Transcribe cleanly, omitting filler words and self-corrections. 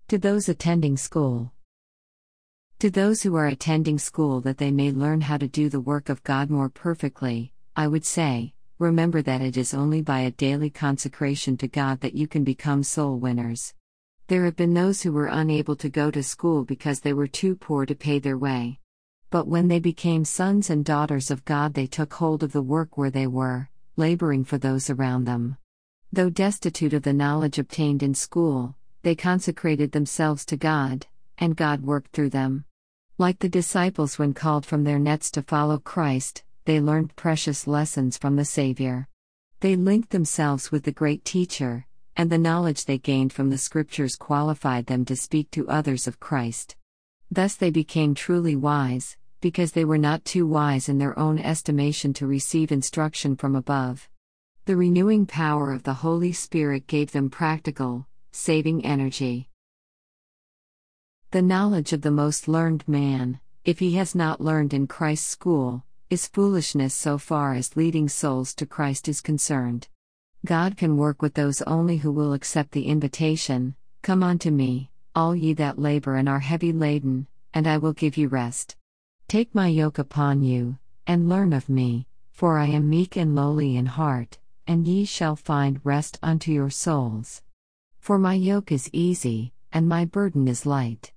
To those attending school. To those who are attending school that they may learn how to do the work of God more perfectly, I would say, remember that it is only by a daily consecration to God that you can become soul winners. There have been those who were unable to go to school because they were too poor to pay their way. But when they became sons and daughters of God, they took hold of the work where they were, laboring for those around them. Though destitute of the knowledge obtained in school, they consecrated themselves to God, and God worked through them. Like the disciples when called from their nets to follow Christ, they learned precious lessons from the Savior. They linked themselves with the great teacher, and the knowledge they gained from the Scriptures qualified them to speak to others of Christ. Thus they became truly wise, because they were not too wise in their own estimation to receive instruction from above. The renewing power of the Holy Spirit gave them practical, saving energy. The knowledge of the most learned man, if he has not learned in Christ's school, is foolishness so far as leading souls to Christ is concerned. God can work with those only who will accept the invitation, "Come unto me, all ye that labor and are heavy laden, and I will give you rest. Take my yoke upon you, and learn of me, for I am meek and lowly in heart, and ye shall find rest unto your souls. For my yoke is easy, and my burden is light."